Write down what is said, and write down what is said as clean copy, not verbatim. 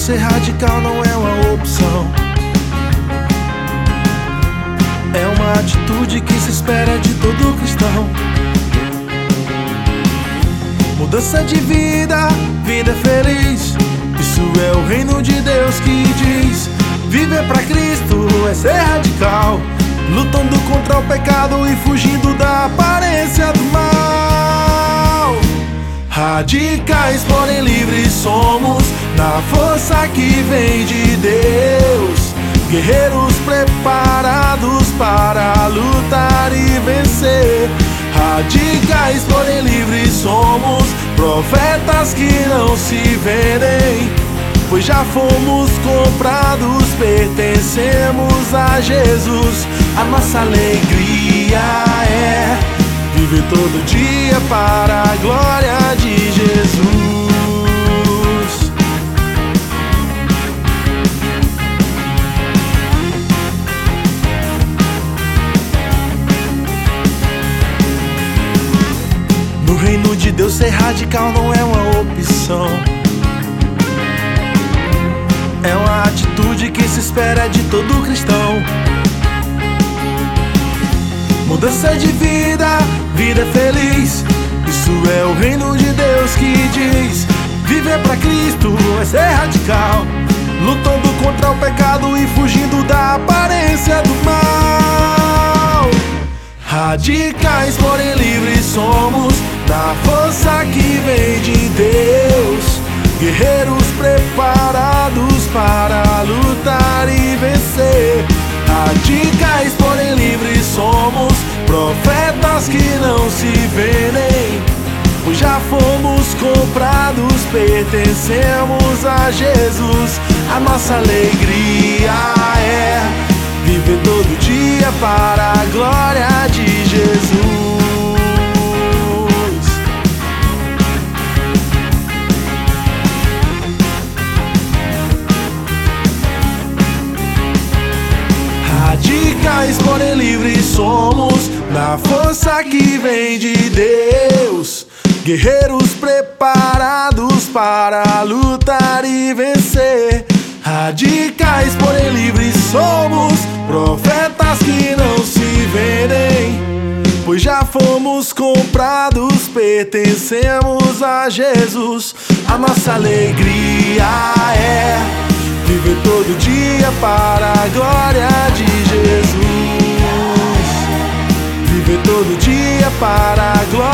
ser radical não é uma opção, é uma atitude que se espera de todo cristão. Mudança de vida, vida feliz, isso é o reino de Deus que diz: viver pra Cristo é ser radical, lutando contra o pecado e fugindo da aparência do mal. Radicais, porém livres somos, na força que vem de Deus. Guerreiros preparados para lutar e vencer. Radicais, porém livres somos, profetas que não se vendem, pois já fomos comprados, pertencemos a Jesus. A nossa alegria é viver todo dia para a glória de Jesus. No reino de Deus ser radical não é uma opção, é uma atitude que se espera de todo cristão. Mudança de vida, vida feliz, isso é o reino de Deus que diz: viver pra Cristo é ser radical, lutando contra o pecado e fugindo da aparência do mal. Radicais, porém livres somos, da força que vem de Deus. Guerreiros preparados para lutar e vencer. Radicais, porém livres somos, profetas que não se vendem, pois já fomos comprados, pertencemos a Jesus. A nossa alegria é viver todo dia para a glória de Jesus. Radicais, porém livres somos, na força que vem de Deus. Guerreiros preparados para lutar e vencer. Radicais, porém livres somos, profetas que não se vendem, pois já fomos comprados, pertencemos a Jesus. A nossa alegria é viver todo dia para a glória de Jesus. Viver todo dia para a glória